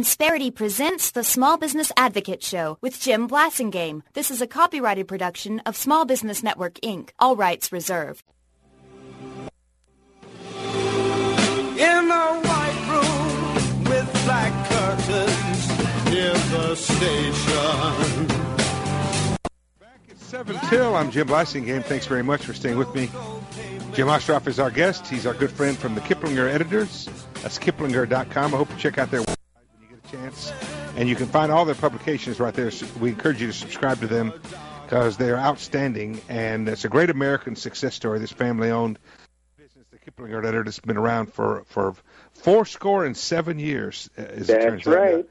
Insperity presents the Small Business Advocate Show with Jim Blasingame. This is a copyrighted production of Small Business Network, Inc. All rights reserved. In a white room with black curtains near the station. Back at 7 till, I'm Jim Blasingame. Thanks very much for staying with me. Jim Ostroff is our guest. He's our good friend from the Kiplinger Editors. That's kiplinger.com. I hope you check out their website when you get a chance. And you can find all their publications right there. So we encourage you to subscribe to them because they are outstanding. And it's a great American success story, this family-owned business, the Kiplinger Editor, that's been around for 77 years, as it turns out.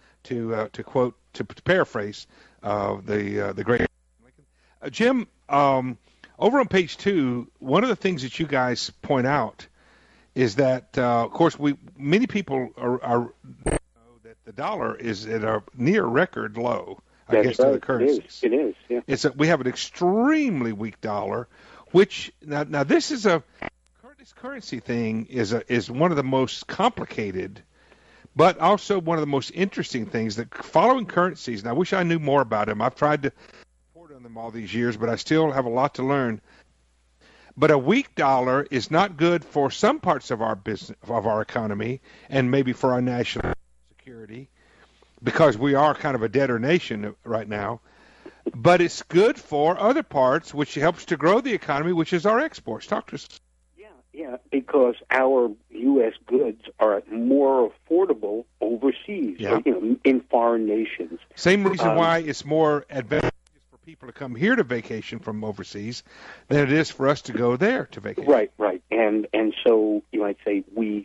To paraphrase the great Lincoln. Jim, over on page 2, one of the things that you guys point out is that, of course, many people are that the dollar is at a near record low. I guess to the currencies. It is. Yeah. We have an extremely weak dollar, which now this is this currency thing is one of the most complicated, but also one of the most interesting things. That following currencies, and I wish I knew more about them. I've tried to report on them all these years, but I still have a lot to learn. But a weak dollar is not good for some parts of our business, of our economy, and maybe for our national security, because we are kind of a debtor nation right now. But it's good for other parts, which helps to grow the economy, which is our exports. Talk to us. Yeah, because our U.S. goods are more affordable overseas, in foreign nations. Same reason why it's more advantageous for people to come here to vacation from overseas than it is for us to go there to vacation. Right. And so you might say we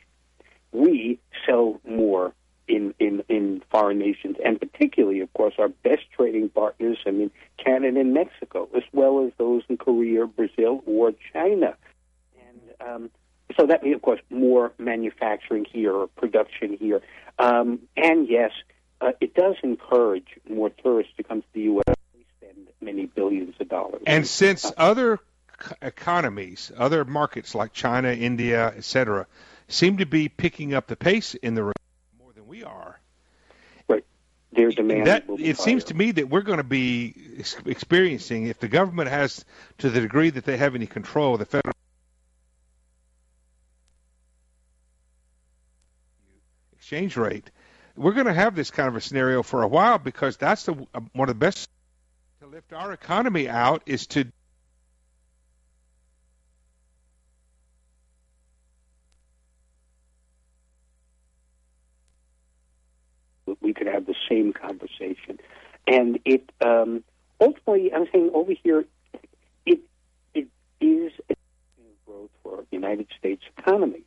sell more in foreign nations, and particularly, of course, our best trading partners, Canada and Mexico, as well as those in Korea, Brazil, or China. And so that means, of course, more manufacturing here or production here. And yes, it does encourage more tourists to come to the U.S. and spend many billions of dollars. And since other economies, other markets like China, India, etc., seem to be picking up the pace in the more than we are. Right. Their demand it seems to me that we're going to be experiencing, if the government has, to the degree that they have any control, the federal exchange rate, we're going to have this kind of a scenario for a while, because that's one of the best to lift our economy out is to we could have the same conversation. And it ultimately, I'm saying over here, it is a growth for the United States economy.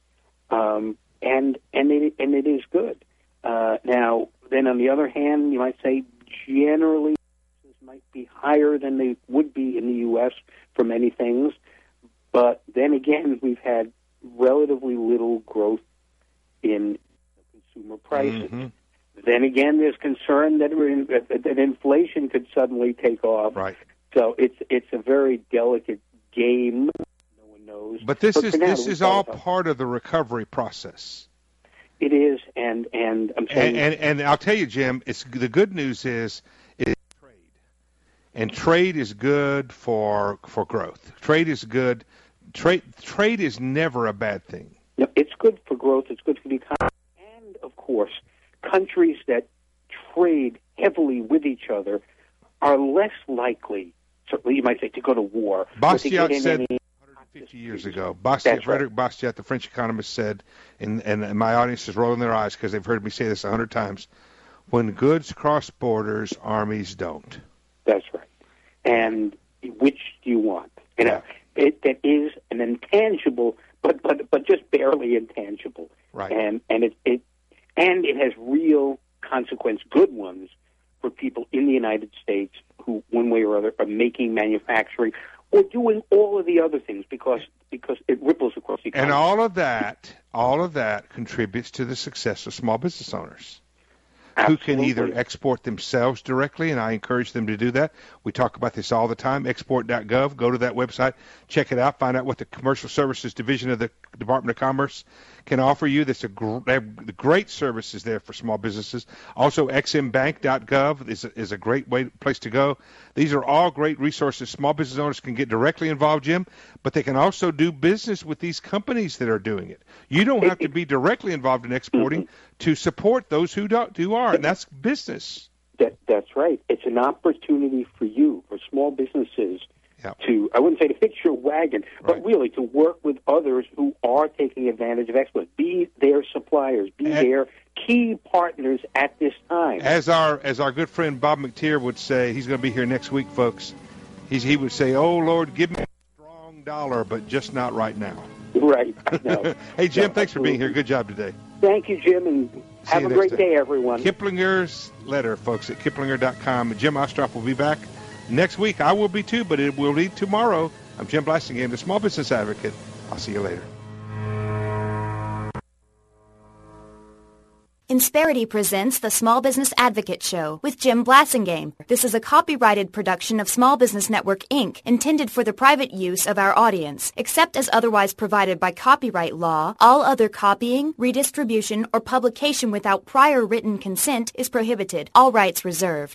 And it is good. Now, then on the other hand, you might say generally this might be higher than they would be in the U.S. for many things. But then again, we've had relatively little growth in consumer prices. Mm-hmm. Then again, there's concern that inflation could suddenly take off. Right. So it's a very delicate game. No one knows. But this is all part of the recovery process. It is, and I'm saying, and I'll tell you, Jim, the good news is trade, and trade is good for growth. Trade is good. Trade is never a bad thing. No, it's good for growth. It's good for the economy, and of course, countries that trade heavily with each other are less likely, certainly you might say, to go to war. Bastiat said 150 years ago. Frederick Bastiat, the French economist, said, and my audience is rolling their eyes because they've heard me say this 100 times, when goods cross borders, armies don't. That's right. And which do you want? That is an intangible, but just barely intangible. Right. And it has real consequence, good ones, for people in the United States who, one way or other, are making manufacturing or doing all of the other things because it ripples across the economy. And all of that contributes to the success of small business owners. who can either Absolutely. export themselves directly, and I encourage them to do that. We talk about this all the time, export.gov. Go to that website, check it out, find out what the Commercial Services Division of the Department of Commerce can offer you. They have great services there for small businesses. Also, xmbank.gov is a great place to go. These are all great resources. Small business owners can get directly involved, Jim, but they can also do business with these companies that are doing it. You don't have to be directly involved in exporting to support those who are, and that's business. That's right. It's an opportunity for you, for small businesses, Yep. to, I wouldn't say to hitch your wagon, but Right. really to work with others who are taking advantage of exports. Be their suppliers. Be their key partners at this time. As our good friend Bob McTeer would say, he's going to be here next week, folks. He would say, "Oh Lord, give me a strong dollar, but just not right now." Right. No. Hey Jim, No, thanks for being here. absolutely. Good job today. Thank you, Jim, and See have you a next great time. day, everyone. Kiplinger's letter, folks, at kiplinger.com. Jim Ostroff will be back next week. I will be too, but it will be tomorrow. I'm Jim Blasingame, the Small Business Advocate. I'll see you later. Insperity presents the Small Business Advocate Show with Jim Blasingame. This is a copyrighted production of Small Business Network, Inc., intended for the private use of our audience. Except as otherwise provided by copyright law, all other copying, redistribution, or publication without prior written consent is prohibited. All rights reserved.